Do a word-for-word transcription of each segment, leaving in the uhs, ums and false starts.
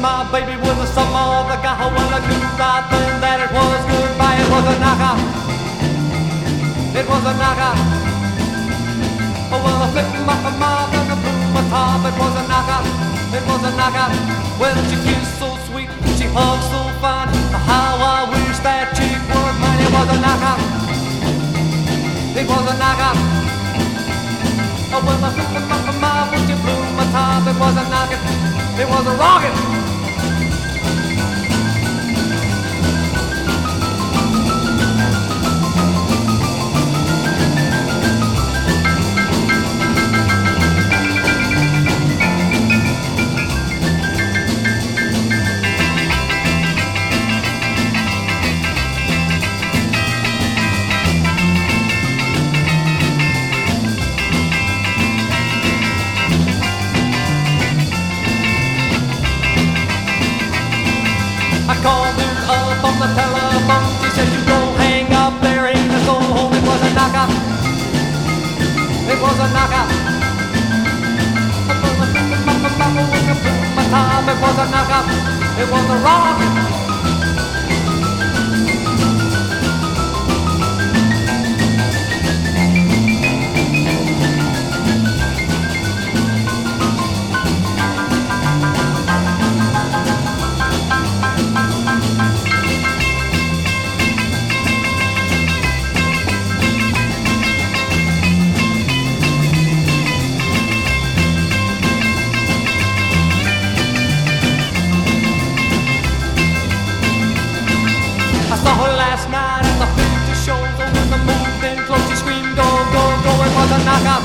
my baby with some other guy. Well, I knew right then that it was goodbye. It was a knockout. It was a knockout. Oh, well, I flipped my mouth and I blew my top. It was a knockout. It was a knockout. Well, she kissed so sweet, she hugged so fine. How I wish that chick was mine. It was a knockout. It was a knockout. Oh, well, I flipped my mouth when she blew my top. It was a knockout. It was a rocket. I called her up on the telephone. She said, you don't hang up, there ain't a soul home. It was a knockout. It was a knockout. It was a knockout. It was a rocket. I saw her last night at the picture show. So when the moved in close, she screamed, go, go, go. It was a knockout.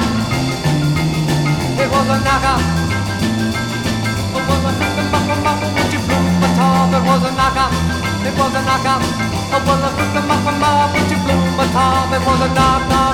It was a knockout. Oh, well, I took the muffle, muffle when she blew my top. It was a knockout. It was a knockout. Oh, well, I took the muffle, muffle when she blew my top. It was a knock, knock.